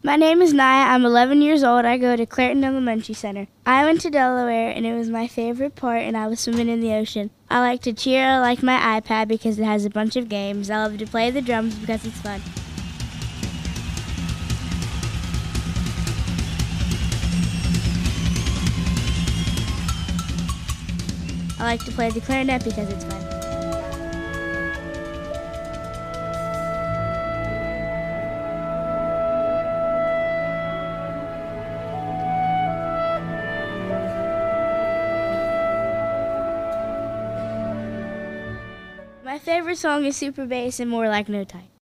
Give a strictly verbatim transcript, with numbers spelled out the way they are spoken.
My name is Naya. I'm eleven years old. I go to Clairton Elementary Center. I went to Delaware, and it was my favorite part, and I was swimming in the ocean. I like to cheer. I like my iPad because it has a bunch of games. I love to play the drums because it's fun. I like to play the clarinet because it's fun. My favorite song is Super Bass and More Like No Time.